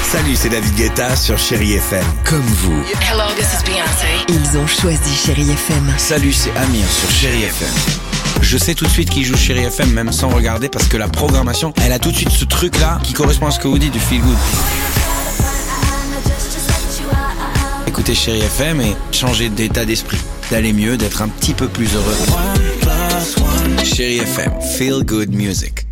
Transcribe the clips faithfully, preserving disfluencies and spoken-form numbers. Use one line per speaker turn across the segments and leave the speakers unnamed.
Salut, c'est David Guetta sur Chérie F M. Comme vous.
Hello, this is Beyoncé.
Ils ont choisi Chérie F M.
Salut, c'est Amir sur Chérie F M. Je sais tout de suite qui joue Chérie F M, même sans regarder, parce que la programmation, elle a tout de suite ce truc-là qui correspond à ce que vous dites du feel good. Écoutez Chérie F M et changer d'état d'esprit, d'aller mieux, d'être un petit peu plus heureux. Chérie F M, feel good music.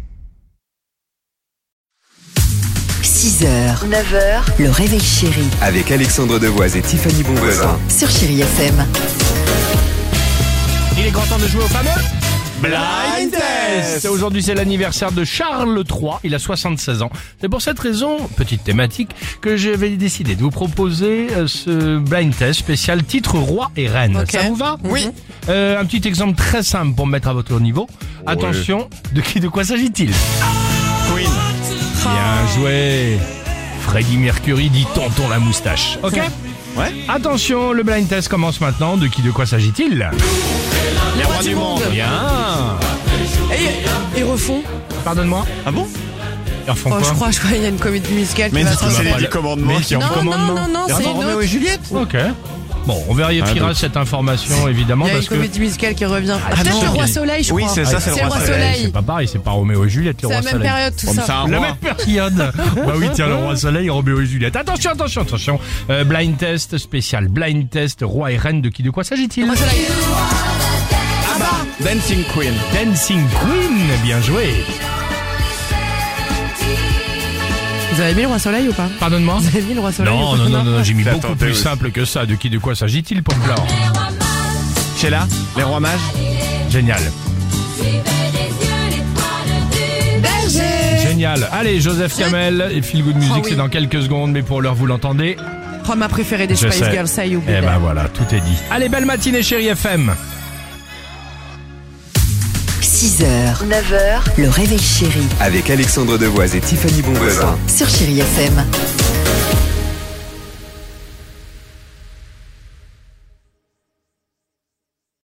six heures, neuf heures, le réveil chéri
Avec Alexandre Devoise et Tiffany Bonvoisin.
sur Chérie F M.
Il est grand temps de jouer au fameux Blind Test. Aujourd'hui, c'est l'anniversaire de Charles trois. Il a soixante-seize ans. C'est pour cette raison, petite thématique, que j'avais décidé de vous proposer euh, ce Blind Test spécial titre roi et reine.
Okay.
Ça vous va?
Oui.
Euh, un petit exemple très simple pour me mettre à votre niveau. Attention, de qui, de quoi s'agit-il?
Queen.
Bien joué. Freddie Mercury dit tonton la moustache. Ok?
Ouais.
Attention, le blind test commence maintenant. De qui, de quoi s'agit-il?
Les rois du monde.
Bien.
Et ils refont.
Pardonne-moi.
Ah bon?
Ils refont
Oh,
quoi?
je crois, je crois qu'il y a une comédie musicale
Mais
qui va
c'est
sortir.
les
pas
dix
le-
commandements
mais
qui ont
non,
Non,
commandement.
non, non, non, c'est une
Roméo
autre.
et Juliette.
Ok. Bon, on vérifiera cette information évidemment
Il y a une
parce que
comédie musicale qui revient.
Ah,
Peut-être
non.
le Roi Soleil, je
Oui,
crois.
c'est ça, c'est le Roi
Soleil.
c'est pas pareil, c'est pas Roméo et Juliette, le
C'est
roi
la même
soleil.
période, tout
Bon, mais
ça.
c'est un
La
roi.
même période. Bah oui, tiens, le roi soleil, Roméo et Juliette. Attention, attention, attention. Euh, blind test spécial, blind test, roi et reine, de qui, de quoi s'agit-il?
Roi Soleil.
Dancing Queen.
Dancing Queen, bien joué.
Vous avez mis le Roi Soleil ou pas?
Pardonne-moi.
Vous avez mis le Roi Soleil
Non,
ou pas?
non, non, non, j'ai mis
J'ai
beaucoup
tenté
plus
aussi.
simple que ça. De qui, de quoi s'agit-il, Paul Blanc?
Sheila, les rois mages.
Génial. Génial. Allez, Joseph Kamel et Feel Good Music,
Oh oui.
c'est dans quelques secondes, mais pour l'heure, vous l'entendez.
Oh, ma préférée des
Je
Spice
sais.
Girls, Say You Be
Eh
There.
ben voilà, tout est dit. Allez, belle matinée, chérie F M.
six heures, neuf heures, le réveil chéri
Avec Alexandre Devoise et Tiffany Bonvoisin.
sur Chérie F M.